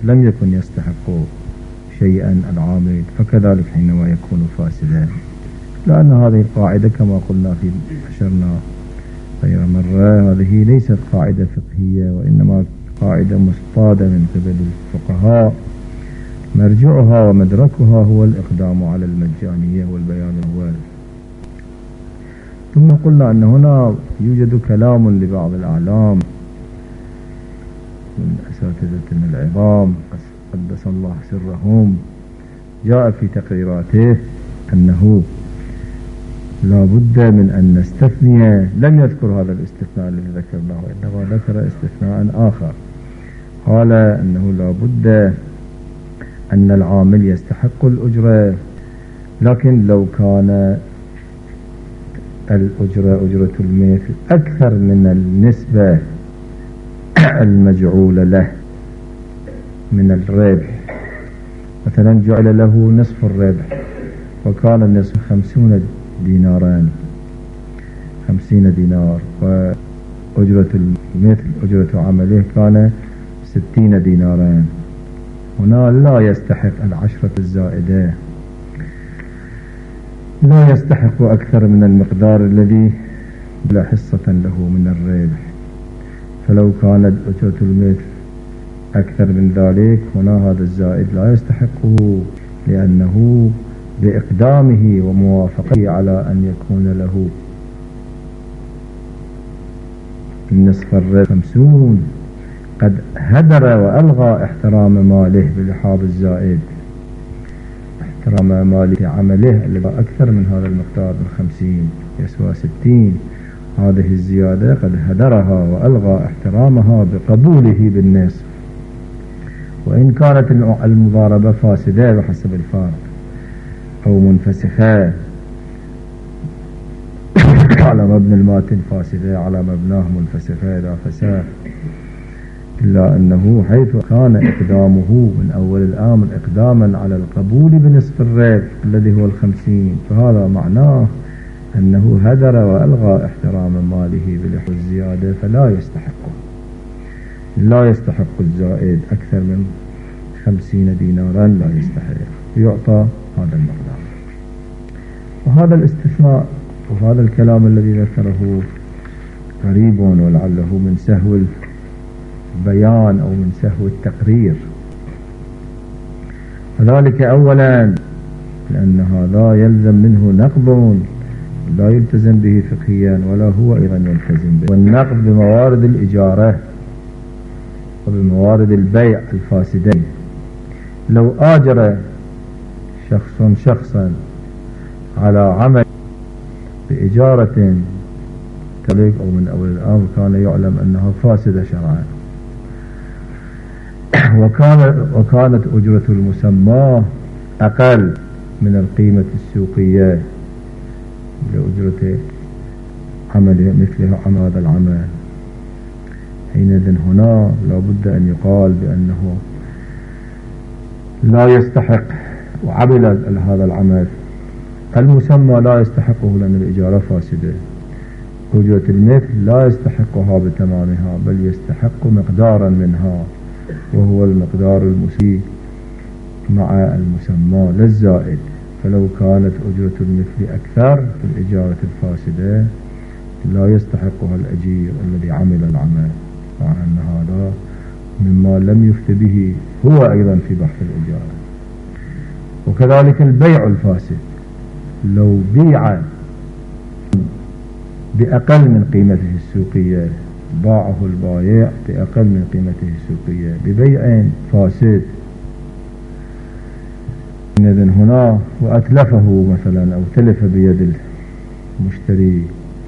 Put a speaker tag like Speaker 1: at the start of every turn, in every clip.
Speaker 1: لم يكن يستحق شيئا العامل، فكذلك حينما يكون فاسدا. لأن هذه القاعدة كما قلنا في أشرنا غير مرة، هذه ليست قاعدة فقهية، وإنما قاعدة مصطادة من قبل الفقهاء، مرجعها ومدركها هو الإقدام على المجانية والبيان الأول. ثم قلنا أن هنا يوجد كلام لبعض الأعلام من أساتذتنا العظام قدس الله سرهم، جاء في تقريراته أنه لا بد من أن نستثني، لم يذكر هذا الاستثناء الذي ذكرناه، إنما ذكر استثناء آخر، قال أنه لا بد أن العامل يستحق الأجرة، لكن لو كان الأجرة أجرة المثل أكثر من النسبة المجعولة له من الربح، مثلا جعل له نصف الربح وكان النصف 50 دينارا 50 دينار، وأجرة المثل أجرة عمله كان 60 دينارا، هنا لا يستحق العشرة الزائدة، لا يستحق أكثر من المقدار الذي لا حصة له من الربح. فلو كانت أجرة المثل أكثر من ذلك، هنا هذا الزائد لا يستحقه، لأنه بإقدامه وموافقته على أن يكون له النصف الربح 50 قد هدر وألغى احترام ماله بلحاظ الزائد، احترام ماله عمله الذي أكثر من هذا المقدار من 50 يسوى 60، هذه الزيادة قد هدرها وألغى احترامها بقبوله بالنصف، وإن كانت المضاربة فاسدة بحسب الفارق أو منفسخة على مبنى الماتن فاسدة على مبناه منفسخة إذا فساد، إلا أنه حيث كان إقدامه من أول الأمر إقداما على القبول بنصف الربح الذي هو 50، فهذا معناه أنه هدر وألغى احترام ماله بلحظ الزيادة، فلا يستحقه، لا يستحق الزائد أكثر من 50 دينارا، لا يستحق، يعطى هذا المقدار. وهذا الاستثناء وهذا الكلام الذي ذكره قريب ولعله من سهو البيان أو من سهو التقرير، وذلك أولا لأن هذا يلزم منه نقض لا يلتزم به فقهيا ولا هو أيضا يلتزم به، والنقض بموارد الإجارة وبموارد البيع الفاسدين. لو آجر شخصا على عمل بإجارة تلك أو من أول الأمر كان يعلم أنها فاسدة شرعا، وكانت أجرة المسمى أقل من القيمة السوقية لأجرة عمله مثله عن هذا العمل، حينئذ هنا لا بد أن يقال بأنه لا يستحق وعمل هذا العمل المسمى لا يستحقه لأن الإجارة فاسدة، أجرة المثل لا يستحقها بتمامها بل يستحق مقدارا منها وهو المقدار المسيء مع المسمى للزائد، فلو كانت أجرة المثل أكثر في الإجارة الفاسدة لا يستحقها الأجير الذي عمل العمل، مع أن هذا مما لم يفت به هو أيضا في بحث الإجارة. وكذلك البيع الفاسد، لو بيع بأقل من قيمته السوقية، باعه البائع بأقل من قيمته السوقية ببيع فاسد، إذن هنا وأتلفه مثلا أو تلف بيد المشتري،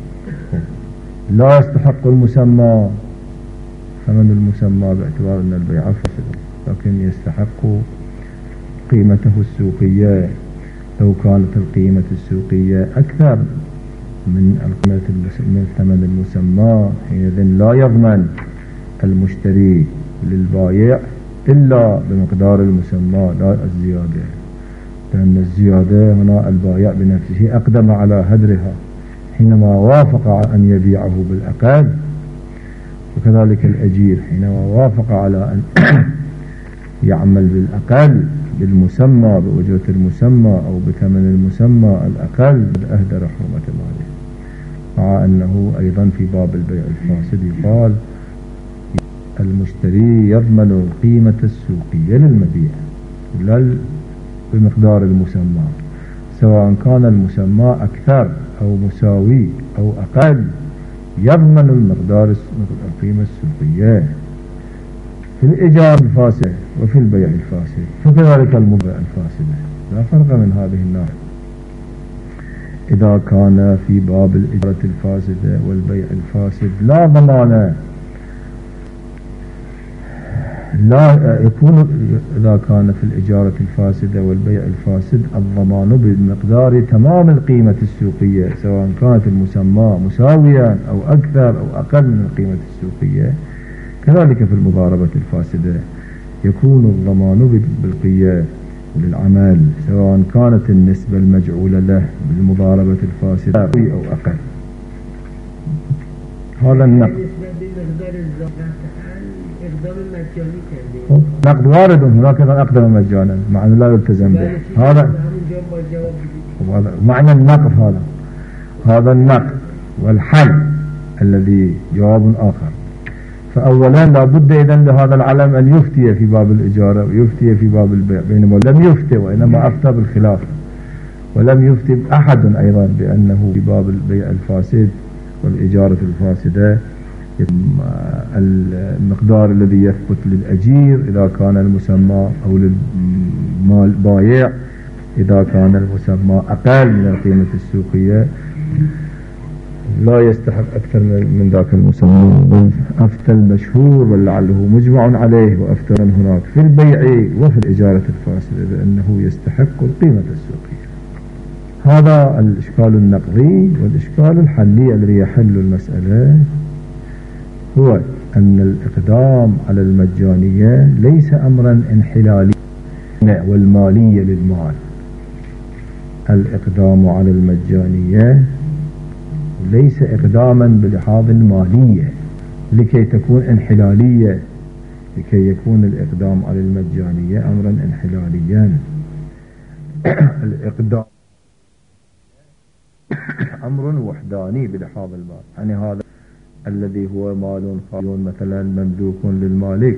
Speaker 1: لا يستحق المسمى ثمن المسمى باعتبار أن البيع فاسد، لكن يستحق قيمته السوقية. لو كانت القيمة السوقية أكثر من ثمن المسمى، حينئذ لا يضمن المشتري للبائع إلا بمقدار المسمى لا الزيادة، لأن الزيادة هنا البائع بنفسه أقدم على هدرها حينما وافق أن يبيعه بالأقل، وكذلك الأجير حينما وافق على أن يعمل بالأقل بالمسمى بأجرة المسمى أو بثمن المسمى الأقل أهدر حرمة ماله. مع أنه أيضا في باب البيع الفاسد يقال المشتري يضمن القيمة السوقية للمبيع لا بمقدار المسمى، سواء كان المسمى أكثر أو مساوي أو أقل يضمن المقدار القيمة السوقية في الإيجار الفاسد وفي البيع الفاسد. فكذلك المبيع الفاسدة لا فرق من هذه الناحية. إذا كان في باب الإجارة الفاسدة والبيع الفاسد لا ضمان، لا يكون إذا كان في الإجارة الفاسدة والبيع الفاسد الضمان بمقدار تمام القيمة السوقية، سواء كانت المسمى مساويا أو أكثر أو أقل من القيمة السوقية. كذلك في المضاربة الفاسدة يكون الضمان بالقية للعمل، سواء كانت النسبة المجعولة له بالمضاربة الفاسدة أو أقل. هذا النقد نقد وارد هناك أقدم مجانا مع أنه لا يلتزم به. هذا معنى النقد، هذا النقد والحل الذي جواب آخر. فأولا لا بد إذن لهذا العلم أن يفتي في باب الإجارة ويفتي في باب البيع، بينما لم يفتي وإنما أفتى بالخلاف، ولم يفتي أحد أيضا بأنه في باب البيع الفاسد والإجارة الفاسدة المقدار الذي يثبت للأجير إذا كان المسمى أو للبائع إذا كان المسمى أقل من القيمة السوقية لا يستحق أكثر من ذاك المسمى. أفتى المشهور ولعله مجمع عليه وأفتى هناك في البيع وفي الإجارة الفاسدة بأنه يستحق القيمة السوقية. هذا الإشكال النقضي. والإشكال الحلي الذي يحل المسألة هو أن الإقدام على المجانية ليس أمرا انحلاليا والمالية للمال. الإقدام على المجانية ليس إقداما بلحاظ المالية لكي تكون انحلالية، لكي يكون الإقدام على المجانية أمرا انحلاليا. الإقدام أمر وحداني بلحاظ المال، يعني هذا الذي هو مال خالي مثلا مملوك للمالك،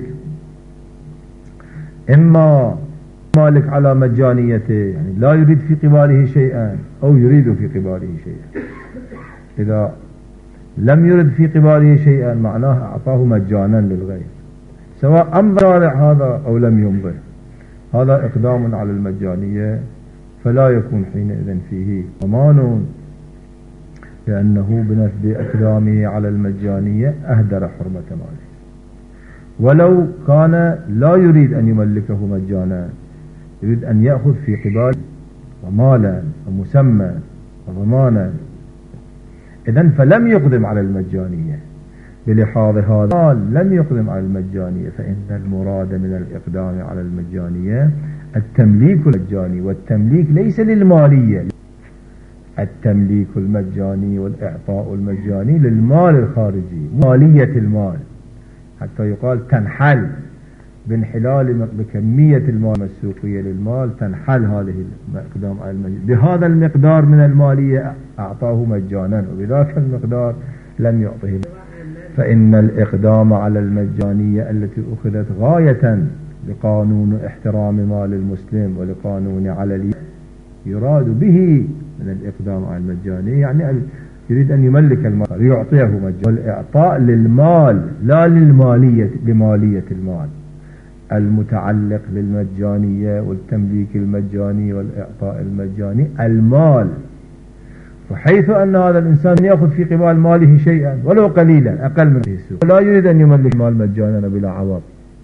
Speaker 1: إما مالك على مجانيته يعني لا يريد في قباله شيئا أو يريد في قباله شيئا. إذا لم يرد في قباله شيئا معناه أعطاه مجانا للغير، سواء أمضى هذا أو لم يمضي، هذا إقدام على المجانية، فلا يكون حينئذ فيه ضمان، لأنه بنسبة إقدامه على المجانية أهدر حرمة ماله. ولو كان لا يريد أن يملكه مجانا، يريد أن يأخذ في قبال ومالا ومسمى وضمانا، إذن فلم يقدم على المجانية بلحاظ هذا لم يقدم على المجانية، فإن المراد من الإقدام على المجانية التمليك المجاني، والتمليك ليس للمالية، التمليك المجاني والإعطاء المجاني للمال الخارجي، مالية المال، حتى يقال تنحل بانحلال بكمية المال السوقية للمال، تنحل هذه الإقدام على المجانية بهذا المقدار من المالية أعطاه مجانا وبذاك المقدار لم يعطه. فإن الإقدام على المجانية التي أخذت غاية لقانون احترام مال المسلم ولقانون عللية يراد به من الإقدام على المجانية يعني يريد أن يملك المال يعطيه مجانا، والإعطاء للمال لا للمالية بمالية المال، المتعلق للمجانية والتمليك المجاني والإعطاء المجاني المال. وحيث أن هذا الإنسان يأخذ في قبال ماله شيئا ولو قليلا أقل من السوق، لا يريد أن يملك المال مجانا بلا عوض،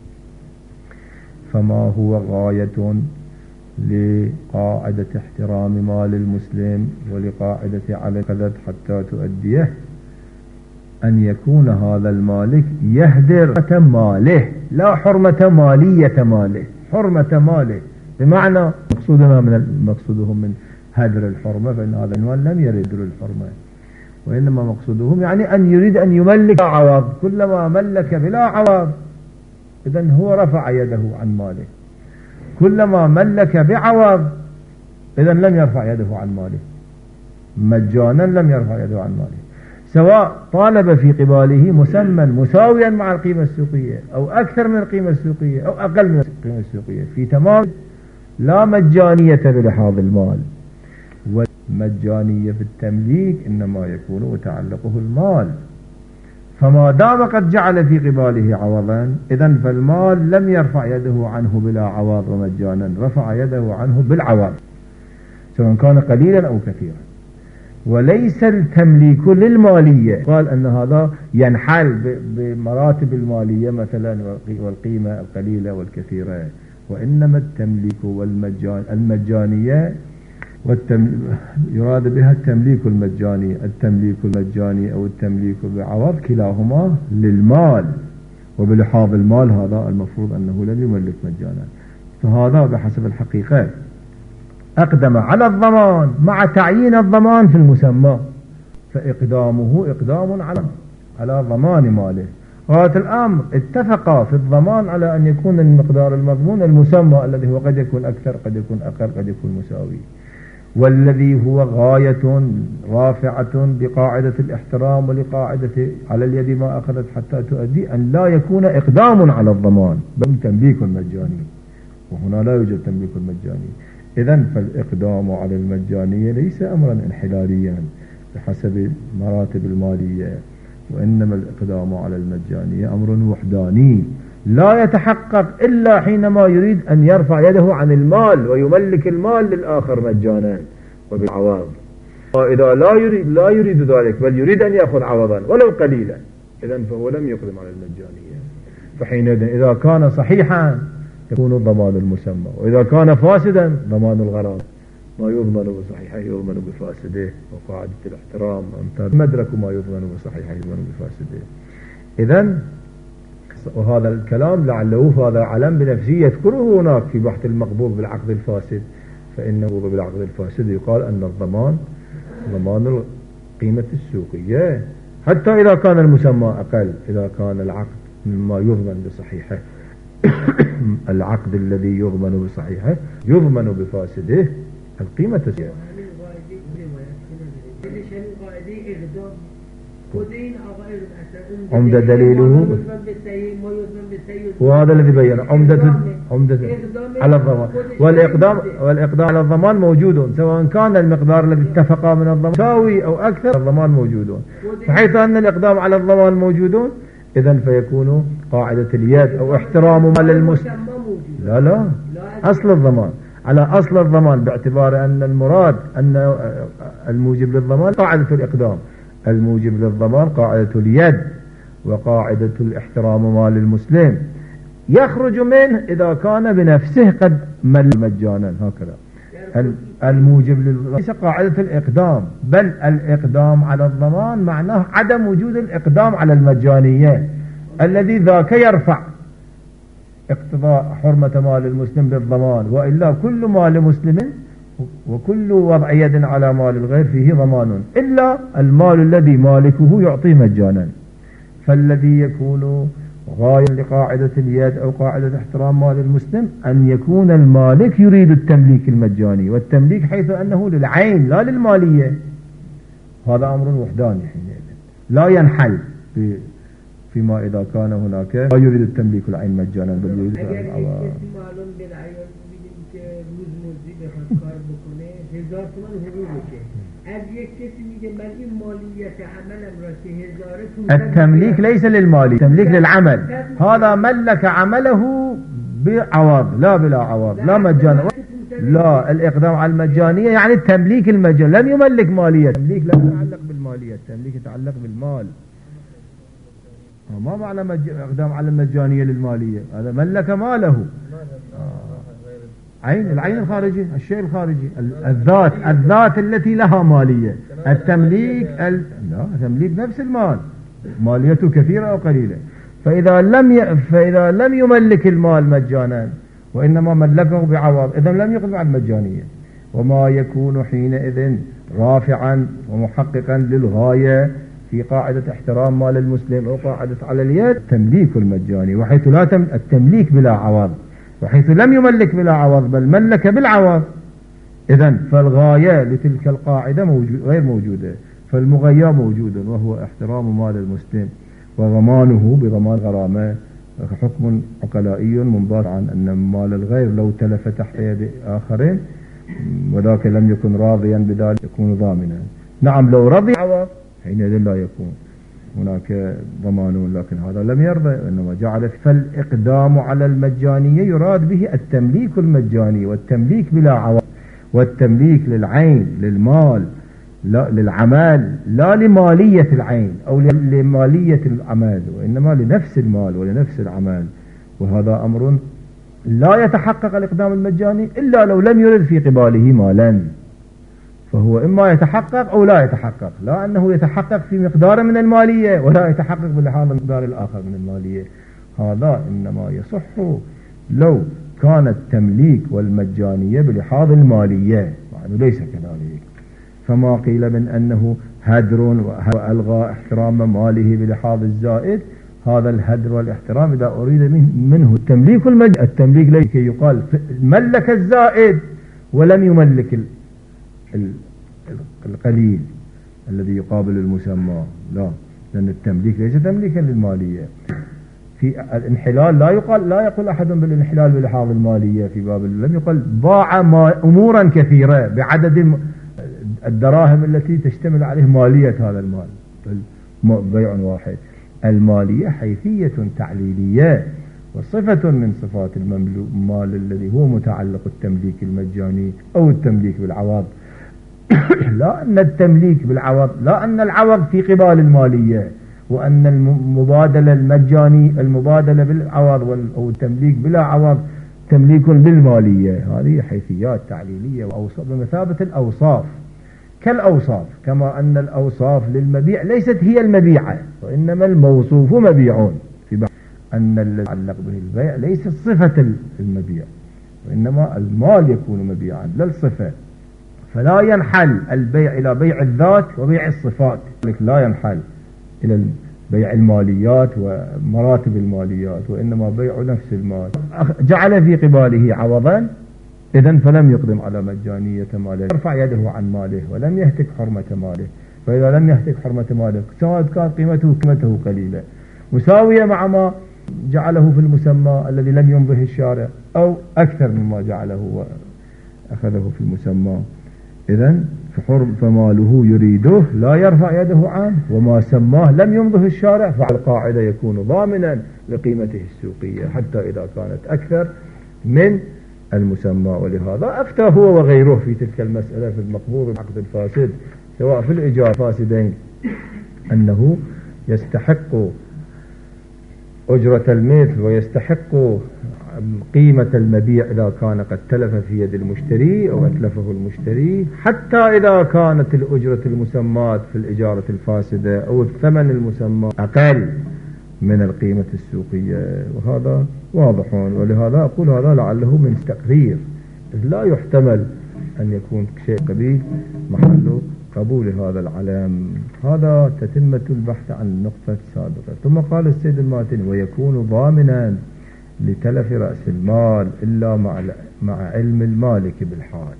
Speaker 1: فما هو غاية لقاعدة احترام مال المسلم ولقاعدة على كذا حتى تؤديه أن يكون هذا المالك يهدر حرمة ماله لا حرمة مالية ماله، حرمة ماله بمعنى مقصودهم من هدر الحرمة، فإن هذا المال لم يرد الحرمة، وإنما مقصودهم يعني أن يريد أن يملك بلا عوض، كلما ملك بلا عوض إذن هو رفع يده عن ماله. كلما ملك بعوض إذن لم يرفع يده عن ماله، مجانا لم يرفع يده عن ماله، سواء طالب في قباله مسمى مساويا مع القيمة السوقية أو أكثر من القيمة السوقية أو أقل من القيمة السوقية، في تمام لا مجانية بلحاظ المال. والمجانية في التمليك إنما يكون وتعلقه المال، فما دام قد جعل في قباله عوضا إذن فالمال لم يرفع يده عنه بلا عوض ومجانا، رفع يده عنه بالعوض سواء كان قليلا أو كثيرا. وليس التمليك للمالية، قال أن هذا ينحل بمراتب المالية مثلا والقيمة القليلة والكثيرة، وإنما التمليك والمجانية يراد بها التمليك المجاني أو التمليك بعوض، كلاهما للمال، وبلحاظ المال هذا المفروض أنه لم يملك مجانا. فهذا بحسب الحقيقة أقدم على الضمان مع تعيين الضمان في المسمى، فإقدامه إقدام على ضمان ماله. غاية الأمر اتفقا في الضمان على أن يكون المقدار المضمون المسمى الذي هو قد يكون أكثر قد يكون أقل قد يكون مساوي، والذي هو غاية رافعة بقاعدة الاحترام ولقاعدة على اليد ما أخذت حتى تؤدي، أن لا يكون إقدام على الضمان بل تمليك مجاني، وهنا لا يوجد تمليك مجاني. إذن فالإقدام على المجانية ليس أمرا انحلاليا بحسب مراتب المالية، وإنما الإقدام على المجانية أمر وحداني لا يتحقق إلا حينما يريد أن يرفع يده عن المال ويملك المال للآخر مجانا وبالعوض. وإذا لا يريد ذلك بل يريد أن يأخذ عوضا ولو قليلا إذن فهو لم يقدم على المجانية. فحينئذ إذا كان صحيحا يكون ضمان المسمى، وإذا كان فاسدا ضمان الغرض، ما يضمن بصحيحه يضمن بفاسده، وقاعدة الاحترام مدرك ما يضمن بصحيحه يضمن بفاسده. إذن وهذا الكلام لعله هذا علم بنفسه يذكره هناك في بحث المقبوض بالعقد الفاسد، فإنه بالعقد الفاسد يقال أن الضمان ضمان القيمة السوقية حتى إذا كان المسمى أقل، إذا كان العقد مما يضمن بصحيحه العقد الذي يضمن بصحيحه يضمن بفاسده القيمة السوقية. عمدة دليله وهذا الذي بين عمدة على الضمان، والإقدام على الضمان موجود سواء كان المقدار الذي اتفق من الضمان مساوي أو أكثر، الضمان موجود، فحيث أن الإقدام على الضمان موجود إذن فيكون قاعدة اليد أو احترام مال المسلم لا أصل الضمان على أصل الضمان، باعتبار أن المراد أن الموجب للضمان قاعدة الإقدام، الموجب للضمان قاعدة اليد وقاعدة الاحترام مال المسلم، يخرج منه إذا كان بنفسه قد مل مجانا. هكذا الموجب للضمان ليس قاعدة الإقدام، بل الإقدام على الضمان معناه عدم وجود الإقدام على المجانية الذي ذاك يرفع اقتضاء حرمة مال المسلم بالضمان، وإلا كل مال مسلم وكل وضع يد على مال الغير فيه ضمان إلا المال الذي مالكه يعطيه مجانا. فالذي يكون غاية لقاعدة اليد أو قاعدة احترام مال المسلم أن يكون المالك يريد التمليك المجاني، والتمليك حيث أنه للعين لا للمالية، هذا أمر وحداني حينئذ لا ينحل فيما إذا كان هناك لا يريد التمليك العين مجانا بل يريد التمليك ليس للمالي، التمليك للعمل، هذا ملك عمله بعوض لا بلا عوض لا مجانا، لا الإقدام على المجانية يعني التمليك المجاني، لم يملك مالية، التمليك لا يتعلق بالمالية، التمليك يتعلق بالمال. ما معنى إقدام على المجانية للمالية؟ هذا ملك ماله، العين الخارجي، الشيء الخارجي، الذات التي لها مالية. التمليك لا تمليك نفس المال، ماليته كثيرة أو قليلة. فإذا لم يملك المال مجانا وإنما ملكه بعوض إذا لم يقدم على المجانية، وما يكون حينئذ رافعا ومحققا للغاية في قاعدة احترام مال المسلم أو قاعدة على اليد تمليك المجاني، وحيث لا التمليك بلا عوض، وحيث لم يملك بلا عوض بل ملك بالعوض، إذن فالغاية لتلك القاعدة غير موجودة، فالمغيى موجود وهو احترام مال المسلم وضمانه بضمان غرامة، حكم عقلائي منبات عن أن مال الغير لو تلف تحت يد آخرين وذاك لم يكن راضيا بذلك يكون ضامنا. نعم لو رضي عوض حينئذ لا يكون هناك ضمان، لكن هذا لم يرضى إنما جعل. فالإقدام على المجانية يراد به التمليك المجاني والتمليك بلا عوض، والتمليك للعين للمال لا للعمل، لا لمالية العين أو لمالية العمل، وإنما لنفس المال ولنفس العمل. وهذا أمر لا يتحقق الإقدام المجاني إلا لو لم يرد في قباله مالا، فهو إما يتحقق أو لا يتحقق، لا أنه يتحقق في مقدار من المالية ولا يتحقق بلحاظ المقدار الآخر من المالية. هذا إنما يصح لو كان التمليك والمجانية بلحاظ المالية، يعني ليس كذلك. فما قيل من أنه هدر وألغى احترام ماله بلحاظ الزائد، هذا الهدر والاحترام إذا أريد منه التمليك التمليك ليس يقال ملك الزائد ولم يملك القليل الذي يقابل المسمى، لا، لأن التمليك ليس تمليكا للمالية. في الانحلال لا يقول أحد بالانحلال بلحاظ المالية في باب، لم يقل باع أمورا كثيرة بعدد الدراهم التي تشتمل عليه مالية هذا المال، بيع واحد. المالية حيثية تعليلية وصفة من صفات المال الذي هو متعلق التمليك المجاني أو التمليك بالعوض. لا أن التمليك بالعوض، لا أن العوض في قبال المالية، وأن المبادلة المجاني المبادلة بالعوض أو التمليك بلا عوض تمليك بالمالية. هذه حيثيات تعليلية وأوصاف بمثابة الأوصاف كالأوصاف، كما أن الأوصاف للمبيع ليست هي المبيعة وإنما الموصوف مبيعون، في بعض أن الذي يتعلق به البيع ليس صفة المبيع وإنما المال يكون مبيعا لا الصفة. فلا ينحل البيع إلى بيع الذات وبيع الصفات، لا ينحل إلى بيع الماليات ومراتب الماليات، وإنما بيع نفس المال. جعل في قباله عوضا، إذن فلم يقدم على مجانية ماله، يرفع يده عن ماله ولم يهتك حرمة ماله. فإذا لم يهتك حرمة ماله سواء كان قيمته قليلة مساوية مع ما جعله في المسمى الذي لم يمضه الشارع أو أكثر مما جعله وأخذه في المسمى، إذن فماله يريده لا يرفع يده عنه، وما سماه لم يمضه الشارع فالقاعدة يكون ضامنا لقيمته السوقية حتى إذا كانت أكثر من المسمى. ولهذا أفتى هو وغيره في تلك المسألة في المقبوض والعقد الفاسد سواء في الإيجار فاسدين أنه يستحق أجرة المثل ويستحق قيمة المبيع إذا كان قد تلف في يد المشتري أو أتلفه المشتري، حتى إذا كانت الأجرة المسمات في الإجارة الفاسدة أو الثمن المسمى أقل من القيمة السوقية. وهذا واضح، ولهذا أقول هذا لعله من تقرير، لا يحتمل أن يكون شيء قبيل محل قبول هذا العلم. هذا تتمة البحث عن النقطة السابقة. ثم قال السيد الماتني ويكون ضامنا لتلف رأس المال إلا مع علم المالك بالحال.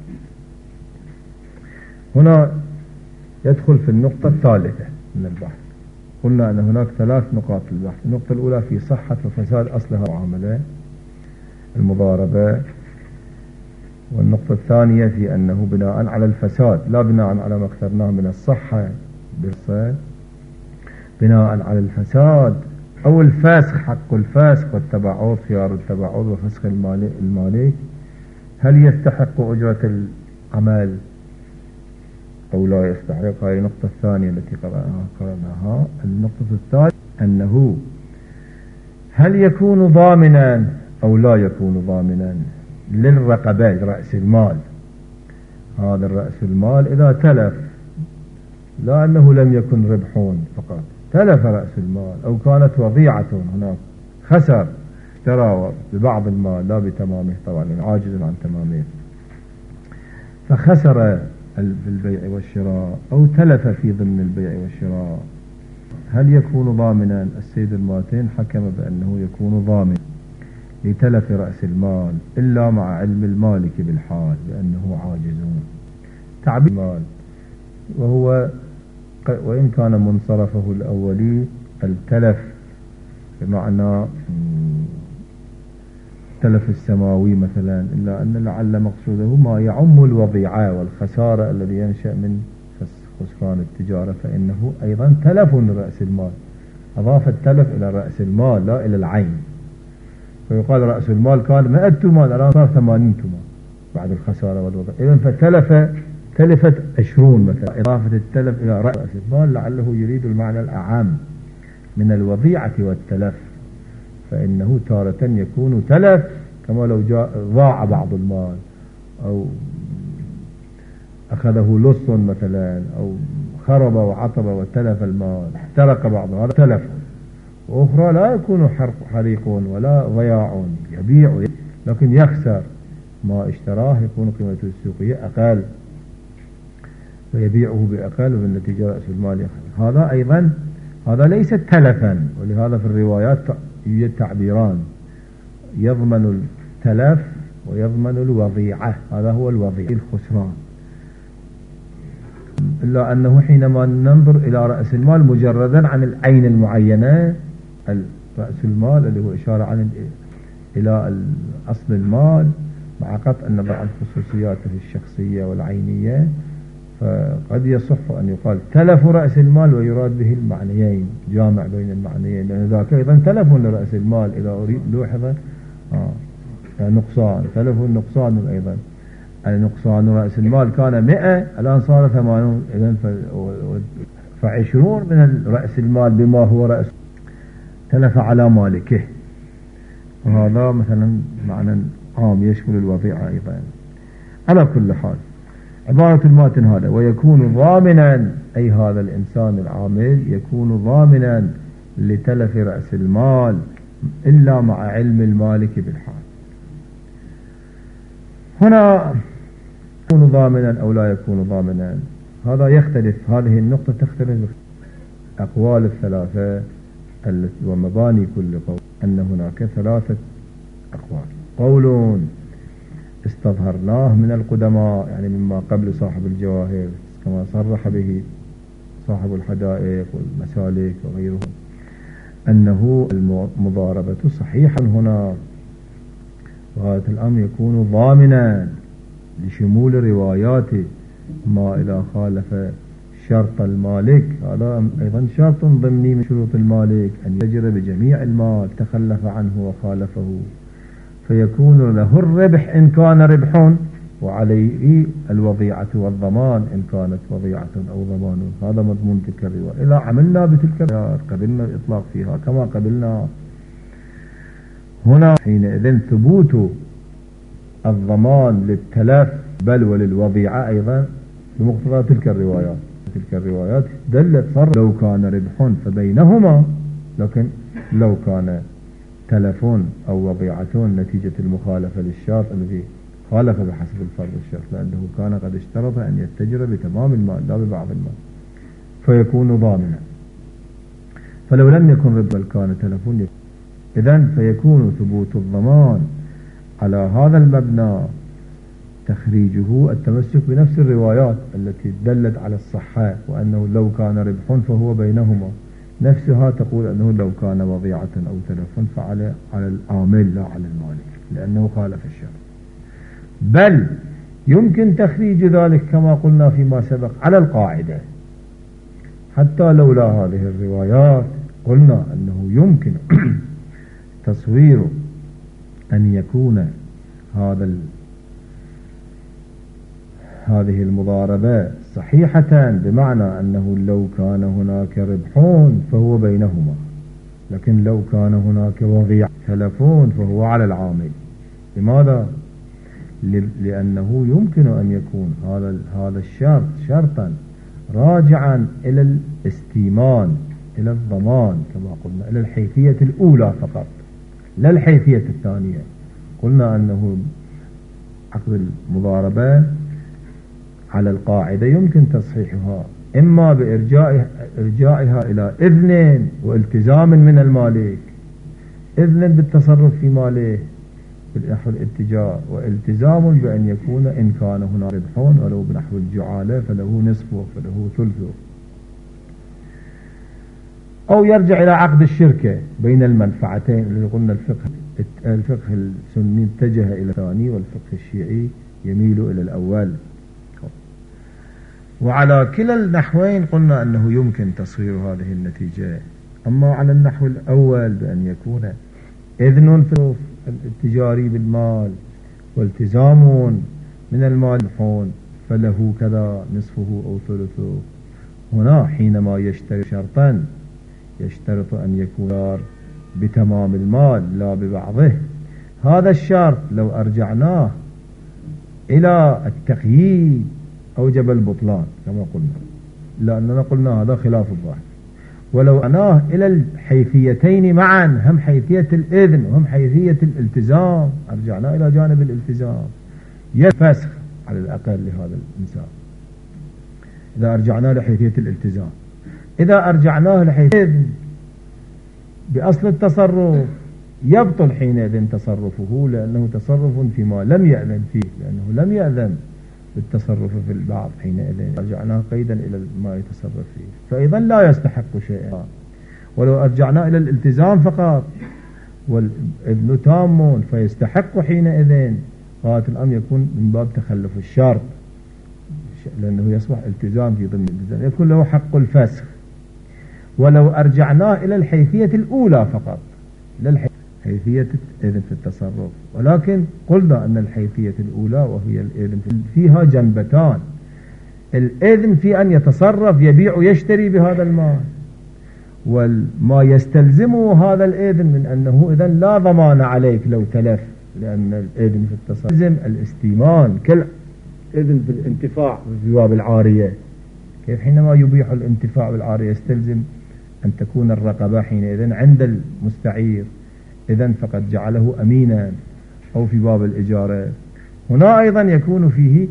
Speaker 1: هنا يدخل في النقطة الثالثة من البحث. قلنا أن هناك 3 نقاط في البحث. النقطة الأولى في صحة وفساد أصلها المعاملة المضاربة، والنقطة الثانية في أنه بناء على الفساد لا بناء على ما اخترناه من الصحة بالصيد، بناء على الفساد أو الفسخ، حق الفسخ والتباعد، خيار التباعد وفسخ المالك، هل يستحق أجرة العمل أو لا يستحق؟ هذه النقطة الثانية التي قرأناها. النقطة الثالثة أنه هل يكون ضامنا أو لا يكون ضامنا للرقبة رأس المال. هذا الرأس المال إذا تلف، لا أنه لم يكن ربحون فقط، تلف رأس المال أو كانت وضيعة هناك خسر، اشترى ببعض المال لا بتمامه طبعا عاجز عن تمامه، فخسر في البيع والشراء أو تلف في ضمن البيع والشراء، هل يكون ضامنا؟ السيد الماتين حكم بأنه يكون ضامن لتلف رأس المال إلا مع علم المالك بالحال بأنه عاجزون. تعبير المال وهو وإن كان منصرفه الأولي التلف بمعنى التلف السماوي مثلا، إلا أن لعل مقصوده ما يعم الوضيعة والخسارة الذي ينشأ من خسران التجارة، فإنه أيضا تلف لرأس المال. أضاف التلف إلى رأس المال لا إلى العين، فيقال رأس المال كان 100 تومان الآن صار 80 تومان بعد الخسارة والوضع. إذن تلفت 20 مثلا. إضافة التلف إلى رأس المال لعله يريد المعنى الأعم من الوضيعة والتلف، فإنه تارة يكون تلف كما لو ضاع بعض المال أو أخذه لص مثلا أو خرب وعطب وتلف المال، احترق بعضه، هذا تلف. وأخرى لا يكون حريق ولا ضياع، يبيع لكن يخسر ما اشتراه، يكون قيمته السوقية أقل ويبيعه بأقل وبالنتيجة رأس المال يخسر. هذا أيضا هذا ليس تلفا، ولهذا في الروايات يوجد تعبيران: يضمن التلف ويضمن الوضيعة. هذا هو الوضيعة الخسران، إلا أنه حينما ننظر إلى رأس المال مجردا عن العين المعينة، رأس المال اللي هو إشارة إلى أصل المال مع قطع النظر عن خصوصياته الشخصية والعينية، فقد يصح أن يقال تلف رأس المال ويراد به المعنيين، جامع بين المعنيين، لأن ذاك أيضا تلف لرأس المال إذا أريد لوحظة نقصان، تلف نقصان أيضا. نقصان رأس المال كان 100 الآن صار 80، إذن ف20 من رأس المال بما هو رأس تلف على مالكه. وهذا مثلا معنى عام يشمل الوضيعة أيضا. على كل حال عبارة الماتن هذا: ويكون ضامنا، أي هذا الإنسان العامل يكون ضامنا لتلف رأس المال إلا مع علم المالك بالحال. هنا يكون ضامنا أو لا يكون ضامنا، هذا يختلف، هذه النقطة تختلف أقوال الثلاثة ومباني كل قول، أن هناك 3 أقوال. قول استظهرناه من القدماء، يعني مما قبل صاحب الجواهر كما صرح به صاحب الحدائق والمسالك وغيرهم، أنه المضاربة صحيحا هنا، وهذا الأمر يكون ضامنا لشمول رواياته. ما إذا خالف شرط المالك، هذا أيضا شرط ضمني من شروط المالك، أن يتجر بجميع المال، تخلف عنه وخالفه فيكون له الربح إن كان ربح، وعليه الوضيعة والضمان إن كانت وضيعة أو ضمان. هذا مضمون تلك الرواية. إذا عملنا بتلك الرواية قبلنا الإطلاق فيها كما قبلنا هنا، حينئذ ثبوت الضمان للتلف بل وللوضيعة أيضا بمقتضى تلك الروايات. تلك الروايات دلت صرح لو كان ربح فبينهما، لكن لو كان تلف أو وضيعة نتيجة المخالفة للشرط الذي خالف بحسب الفرض الشرط، لأنه كان قد اشترط أن يتجر بتمام المال لا ببعض المال، فيكون ضامنا. فلو لم يكن ربا بل كان تلف، إذن فيكون ثبوت الضمان على هذا المبنى تخريجه التمسك بنفس الروايات التي دلت على الصحة، وأنه لو كان ربح فهو بينهما، نفسها تقول أنه لو كان وضيعة أو تلف فعلى العامل لا على المالك، لأنه خالف الشرط. بل يمكن تخريج ذلك كما قلنا فيما سبق على القاعدة، حتى لولا هذه الروايات قلنا أنه يمكن تصوير أن يكون هذه المضاربة صحيحة، بمعنى أنه لو كان هناك ربح فهو بينهما، لكن لو كان هناك وضيعة تلفون فهو على العامل. لماذا؟ لأنه يمكن أن يكون هذا الشرط شرطا راجعا إلى الاستيمان، إلى الضمان كما قلنا، إلى الحيثية الأولى فقط لا الحيثية الثانية. قلنا أنه عقد المضاربة على القاعدة يمكن تصحيحها إما بإرجائها إلى إذن والتزام من المالك، إذن بالتصرف في ماله بنحو الاتجار، والتزام بأن يكون إن كان هنا ربح ولو بنحو الجعالة فله نصفه فله ثلثه، أو يرجع إلى عقد الشركة بين المنفعتين اللي قلنا الفقه السني اتجه إلى الثاني والفقه الشيعي يميل إلى الأول. وعلى كلا النحوين قلنا أنه يمكن تصوير هذه النتيجة. أما على النحو الأول بأن يكون إذن في التجاري بالمال والتزام من المال فله كذا نصفه أو ثلثه، هنا حينما يشتري شرطا يشترط أن يكون بتمام المال لا ببعضه. هذا الشرط لو أرجعناه إلى التقييد أوجب البطلان كما قلنا، لأننا قلنا هذا خلاف الظاهر. ولو أناه إلى الحيثيتين معا، هم حيثية الإذن وهم حيثية الالتزام، أرجعنا إلى جانب الالتزام يفسخ على الأقل لهذا الإنسان إذا أرجعناه لحيثية الالتزام. إذا أرجعناه لحيثية الإذن بأصل التصرف يبطل حينئذ تصرفه، لأنه تصرف فيما لم يأذن فيه، لأنه لم يأذن بالتصرف في البعض، حينئذ أرجعناه قيدا إلى ما يتصرف فيه، فإذا لا يستحق شيئا. ولو أرجعناه إلى الالتزام فقط والإذن تام فيستحق حينئذ غاية الأمر يكون من باب تخلف الشرط، لأنه يصبح التزام في ضمن الالتزام، يكون له حق الفسخ. ولو أرجعناه إلى الحيثية الأولى فقط، حيثية الإذن في التصرف، ولكن قلنا أن الحيثية الأولى وهي الإذن فيها جنبتان: الإذن في أن يتصرف يبيع ويشتري بهذا المال، وما يستلزمه هذا الإذن من أنه إذن لا ضمان عليك لو تلف، لأن الإذن في التصرف يلزم الاستيمان كالإذن في الانتفاع في باب العارية. كيف حينما يبيح الانتفاع بالعارية يستلزم أن تكون الرقبة حينئذ عند المستعير، إذن فقد جعله أمينا. أو في باب الإجارة هنا أيضا يكون فيه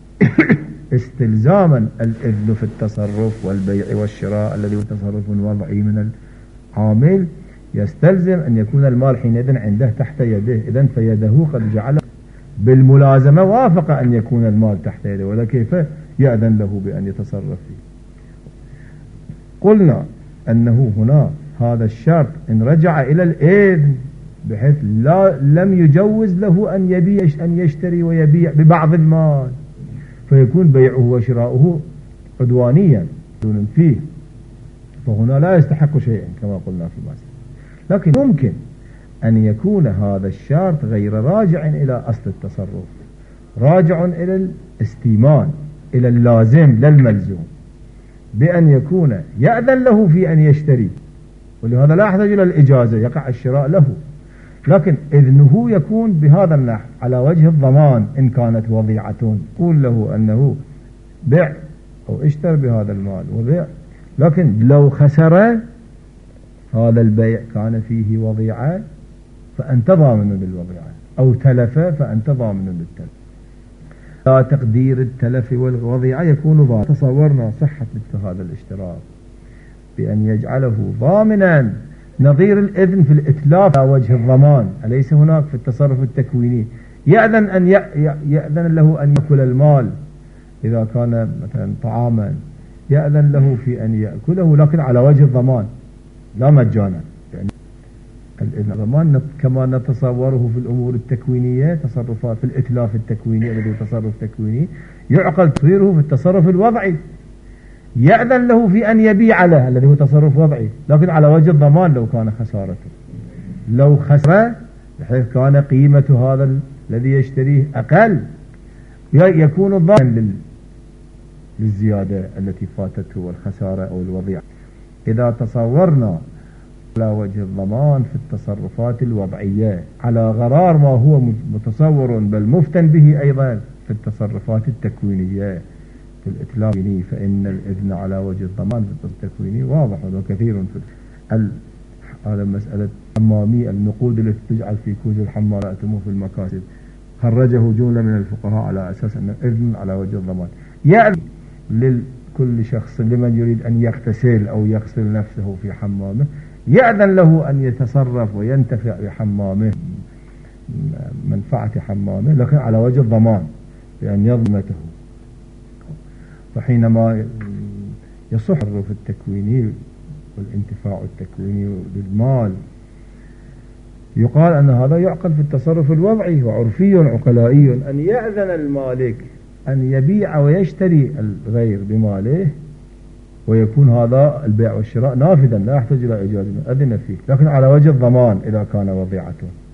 Speaker 1: استلزاما الإذن في التصرف والبيع والشراء الذي هو تصرف وضعي من العامل، يستلزم أن يكون المال حينئذ عنده تحت يده، إذن فيده قد جعله بالملازمة وافق أن يكون المال تحت يده، ولا كيف يأذن له بأن يتصرف فيه. قلنا أنه هنا هذا الشرط إن رجع إلى الإذن بحيث لم يجوز له أن يبيع أن يشتري ويبيع ببعض المال، فيكون بيعه وشراؤه عدوانيا دون فيه، فهنا لا يستحق شيئا كما قلنا في المثل. لكن ممكن أن يكون هذا الشرط غير راجع إلى أصل التصرف، راجع إلى الاستيمان، إلى اللازم للملزوم، بأن يكون يأذن له في أن يشتري، ولهذا لا يحتاج إلى الإجازة، يقع الشراء له، لكن إذنه يكون بهذا النحو على وجه الضمان. إن كانت وضيعة قول له أنه بيع أو اشتر بهذا المال وبيع، لكن لو خسر هذا البيع كان فيه وضيعة فأنت ضامن بالوضيعة، أو تلف فأنت ضامن بالتلف. لا تقدير التلف والوضيعة يكون ضامن. تصورنا صحة مثل هذا الاشتراك بأن يجعله ضامنا نظير الإذن في الإتلاف على وجه الضمان. أليس هناك في التصرف التكويني يأذن له أن يأكل المال إذا كان مثلا طعاما، يأذن له في أن يأكله لكن على وجه الضمان لا مجانا، يعني الضمان كما نتصوره في الأمور التكوينية، تصرفات في الإتلاف التكويني الذي هو تصرف تكويني يعقل تصويره في التصرف الوضعي، يأذن له في أن يبيع له الذي هو تصرف وضعي لكن على وجه الضمان لو كان خسارته، لو خسر بحيث كان قيمة هذا الذي يشتريه أقل يكون ضامنا للزيادة التي فاتته والخسارة أو الوضيعة. إذا تصورنا على وجه الضمان في التصرفات الوضعية على غرار ما هو متصور بل مفتن به أيضا في التصرفات التكوينية في الإتلاف، فإن الإذن على وجه الضمان في التصرف التكويني واضح وكثير في هذا مسألة حمامي النقود التي تجعل في كوز الحمالات في المكاسب، خرجه جملة من الفقهاء على أساس أن الإذن على وجه الضمان. يعني كل شخص لمن يريد أن يغتسل أو يغسل نفسه في حمامه يأذن له أن يتصرف وينتفع بحمامه منفعة حمامه، لكن على وجه الضمان بأن يضمته. فحينما يصح التصرف التكويني والانتفاع التكويني للمال يقال أن هذا يعقل في التصرف الوضعي وعرفي عقلائي، أن يأذن المالك أن يبيع ويشتري الغير بماله، ويكون هذا البيع والشراء نافذا لا يحتاج إلى إجازة، أذن فيه، لكن على وجه الضمان إذا كان وضيعة،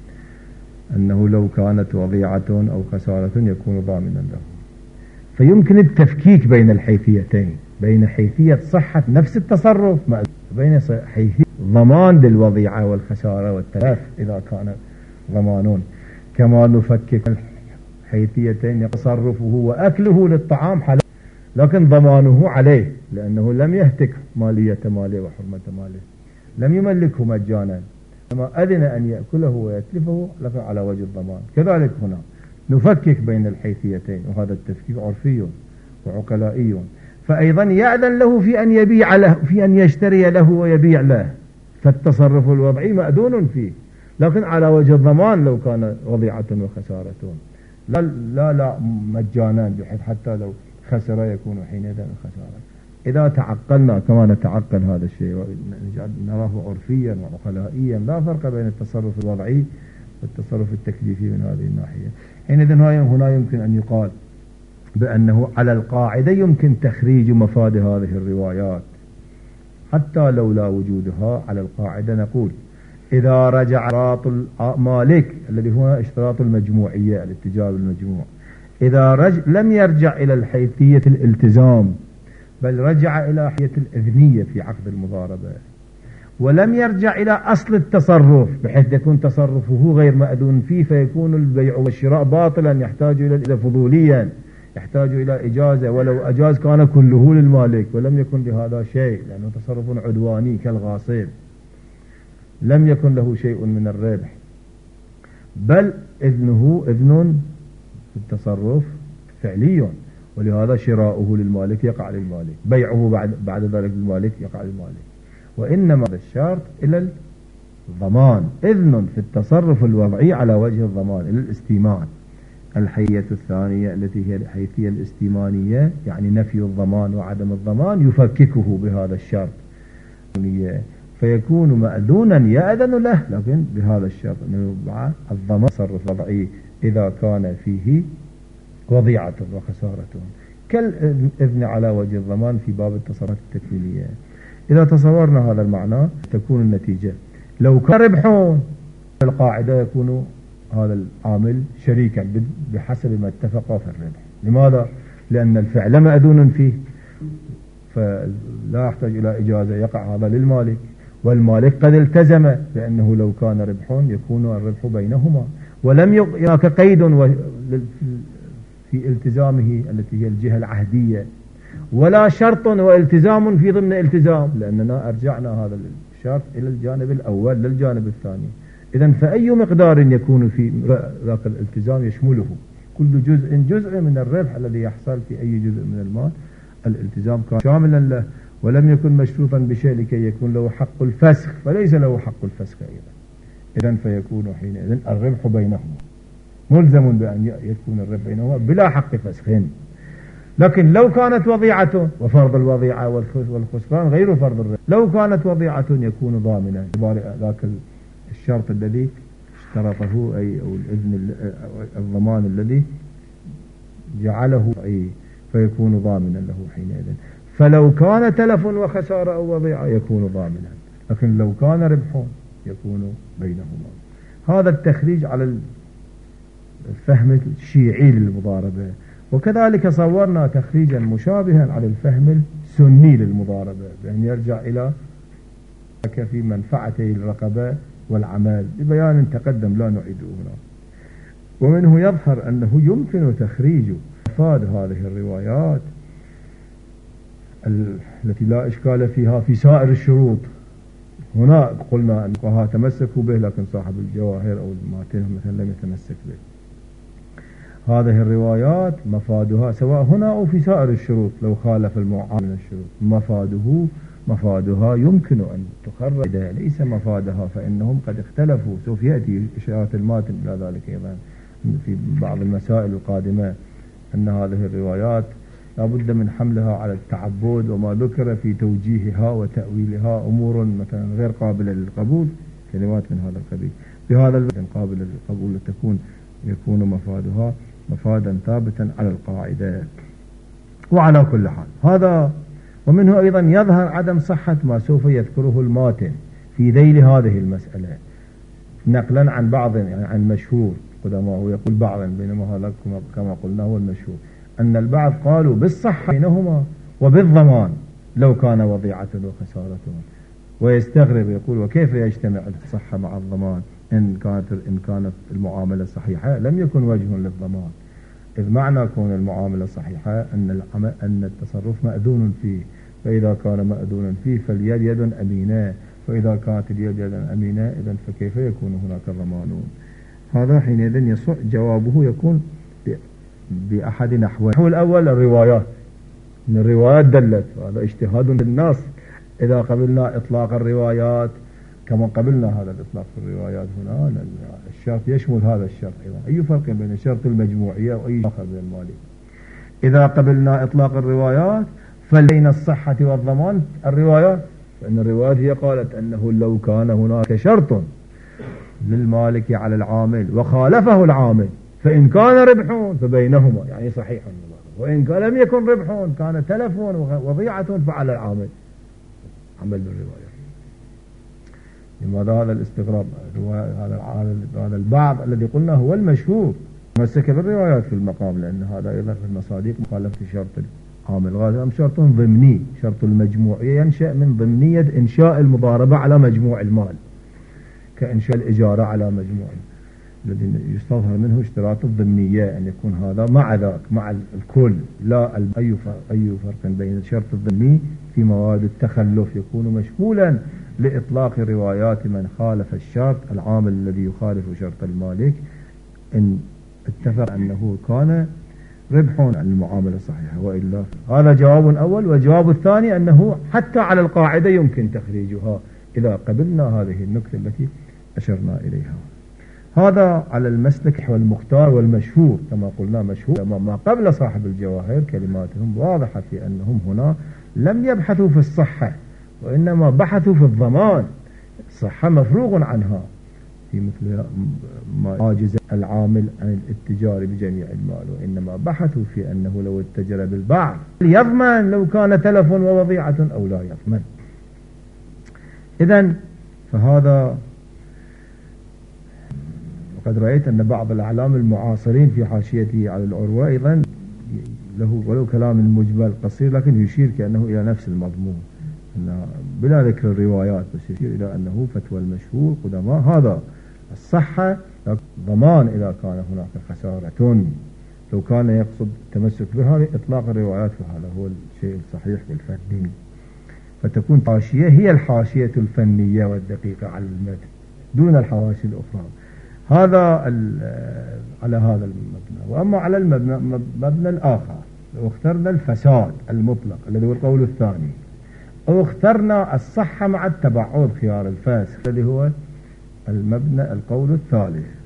Speaker 1: أنه لو كانت وضيعة أو خسارة يكون ضامنا له. فيمكن التفكيك بين الحيثيتين، بين حيثية صحة نفس التصرف بين حيثية ضمان للوضيعة والخسارة والتلف إذا كان ضمانون، كما نفكك الحيثيتين تصرفه وأكله للطعام حلال لكن ضمانه عليه لأنه لم يهتك مالية ماله وحرمة ماله، لم يملكه مجانا، لما أذن أن يأكله ويتلفه لكن على وجه الضمان. كذلك هنا نفكك بين الحيثيتين، وهذا التفكيك عرفي وعقلائي. فأيضا يأذن له في أن يبيع له، في أن يشتري له ويبيع له، فالتصرف الوضعي مأذون فيه، لكن على وجه الضمان لو كان وضيعة وخسارة، لا مجانا، بحيث حتى لو خسر يكون حينئذ خسارة. إذا تعقلنا كما نتعقل هذا الشيء ونراه عرفيا وعقلائيا، لا فرق بين التصرف الوضعي والتصرف التكليفي من هذه الناحية. حينئذ هنا يمكن أن يقال بأنه على القاعدة يمكن تخريج مفاد هذه الروايات حتى لو لا وجودها. على القاعدة نقول إذا رجع اشتراط مالك الذي هو اشتراط المجموعية، الاتجاه بالمجموع، إذا لم يرجع إلى الحيثية الالتزام بل رجع إلى حيثية الإذنية في عقد المضاربة، ولم يرجع إلى أصل التصرف بحيث يكون تصرفه غير مأذون فيه، فيكون البيع والشراء باطلا، يحتاج إلى فضوليا، يحتاج إلى إجازة، ولو أجاز كان كله للمالك، ولم يكن لهذا شيء لأنه تصرف عدواني كالغاصب، لم يكن له شيء من الربح، بل إذنه إذن في التصرف فعلي، ولهذا شراؤه للمالك يقع للمالك، بيعه بعد ذلك للمالك يقع للمالك. وإنما هذا الشرط إلى الضمان، إذن في التصرف الوضعي على وجه الضمان إلى الاستيمان. الحيثية الثانية التي هي الحيثية الاستيمانية، يعني نفي الضمان وعدم الضمان، يفككه بهذا الشرط، فيكون مأذونا يأذن له لكن بهذا الشرط أنه مع الضمان تصرف وضعي إذا كان فيه وضيعة وخسارة، كالإذن على وجه الضمان في باب التصرفات التكفيلية. إذا تصورنا هذا المعنى تكون النتيجة لو كان ربحون القاعدة يكون هذا العامل شريكا بحسب ما اتفقا في الربح. لماذا؟ لأن الفعل مأذون فيه، فلا يحتاج إلى إجازة، يقع هذا للمالك، والمالك قد التزم بأنه لو كان ربح يكون الربح بينهما، ولم هناك قيد في التزامه التي هي الجهة العهدية، ولا شرط والتزام في ضمن التزام، لأننا أرجعنا هذا الشرط إلى الجانب الأول للجانب الثاني. إذن فأي مقدار يكون في ذاك الالتزام يشمله كل جزء من الربح الذي يحصل في أي جزء من المال، الالتزام كان شاملا له، ولم يكن مشروطا بشيء لكي يكون له حق الفسخ، فليس له حق الفسخ أيضا. إذن فيكون حينئذ الربح بينهما، ملزم بأن يكون الربح بينهما بلا حق فسخ. لكن لو كانت وضيعة، وفرض الوضيعة والخسران غير فرض الربح، لو كانت وضيعة يكون ضامنا ذاك الشرط الذي اشترطه، أي أو الإذن الضمان الذي جعله، أي فيكون ضامنا له حينئذ. فلو كان تلف وخسارة أو وضيعة يكون ضامنا، لكن لو كان ربح يكون بينهما. هذا التخريج على الفهم الشيعي للمضاربة، وكذلك صورنا تخريجا مشابها على الفهم السني للمضاربة، بأن يرجع إلى في منفعتي الرقبة والعمل ببيان تقدم لا نعيده هنا. ومنه يظهر أنه يمكن تخريج مفاد هذه الروايات التي لا إشكال فيها في سائر الشروط. هنا قلنا أن الفقهاء تمسكوا به، لكن صاحب الجواهر أو الماتن مثلا لم يتمسك به. هذه الروايات مفادها سواء هنا أو في سائر الشروط لو خالف المعامل من الشروط مفادها يمكن أن تخرج، ليس مفادها فإنهم قد اختلفوا. سوف يأتي إشارة الماتن إلى ذلك أيضا في بعض المسائل القادمة، أن هذه الروايات لا بد من حملها على التعبد، وما ذكر في توجيهها وتأويلها أمور مثلا غير قابلة للقبول، كلمات من هذا القبيل. بهذا الوقت قابل للقبول يكون مفادها مفادا ثابتا على القاعدة. وعلى كل حال هذا، ومنه أيضا يظهر عدم صحة ما سوف يذكره الماتن في ذيل هذه المسألة نقلا عن بعض، يعني عن مشهور قدماء، هو يقول بعضا بينما هذا كما قلنا هو المشهور، أن البعض قالوا بالصحة بينهما وبالضمان لو كان وضيعة وخسارة، ويستغرب يقول وكيف يجتمع الصحة مع الضمان إن كانت المعاملة صحيحة لم يكن وجه للضمان، إذ معنى كون المعاملة صحيحة أن التصرف مأذون فيه، فإذا كان مأذونا فيه فاليد يد أمينة، فإذا كانت اليد يدا أمينة إذن فكيف يكون هناك ضمان؟ هذا حينئذ يصح جوابه يكون بأحد نحوين. النحو الأول الروايات، إن الروايات دلت، هذا اجتهاد الناس. إذا قبلنا إطلاق الروايات كما قبلنا هذا الإطلاق في الروايات هنا، الشرط يشمل هذا الشرط أيضا. أي فرق بين شرط المجموعية وأي آخر بين المالك؟ إذا قبلنا إطلاق الروايات فبين الصحة والضمان الروايات، فإن الروايات هي قالت أنه لو كان هناك شرط للمالك على العامل وخالفه العامل فإن كان ربح فبينهما، يعني صحيح، وإن كان لم يكن ربح كان تلف وضيعة فعلى العامل عمل بالرواية. لماذا هذا الاستغراب؟ هذا البعض الذي قلنا هو المشهور مسك بالروايات في المقام، لأن هذا أيضا في المصادق مخالفة شرط العامل. هذا شرط ضمني، شرط المجموعية ينشأ من ضمنية إنشاء المضاربة على مجموع المال، كإنشاء الإجارة على مجموع، الذي يستظهر منه اشتراط الضمنية، أن يكون هذا مع ذاك مع الكل، لا أي فرق بين الشرط الضمني في مواد التخلف يكون مشمولا لإطلاق روايات من خالف الشرط العامل الذي يخالف شرط المالك إن اتفق أنه كان ربح عن المعاملة الصحيحة وإلا. هذا جواب أول. وجواب الثاني أنه حتى على القاعدة يمكن تخريجها إذا قبلنا هذه النكتة التي أشرنا إليها. هذا على المسلك والمختار والمشهور، كما قلنا مشهور ما قبل صاحب الجواهر كلماتهم واضحة في أنهم هنا لم يبحثوا في الصحة وإنما بحثوا في الضمان. الصحة مفروغ عنها في مثل ما عاجز العامل عن الاتجار بجميع المال، وإنما بحثوا في أنه لو اتجر بالبعض يضمن لو كان تلف ووضيعة أو لا يضمن. إذن فهذا، وقد رأيت أن بعض الأعلام المعاصرين في حاشيته على العروة أيضا له ولو كلام مجمل قصير لكن يشير كأنه إلى نفس المضمون، بلا ذكر الروايات، بس يشير إلى أنه فتوى المشهور قدماء هذا الصحة ضمان إذا كان هناك خسارة. لو كان يقصد التمسك بها إطلاق الروايات فهذا هو الشيء الصحيح بالفني، فتكون حاشية هي الحاشية الفنية والدقيقة على المتن دون الحواشي الأخرى. هذا على هذا المبنى. وأما على المبنى الآخر لو اخترنا الفساد المطلق الذي هو القول الثاني، أو اخترنا الصحة مع التبعض خيار الفاسد الذي هو المبنى القول الثالث،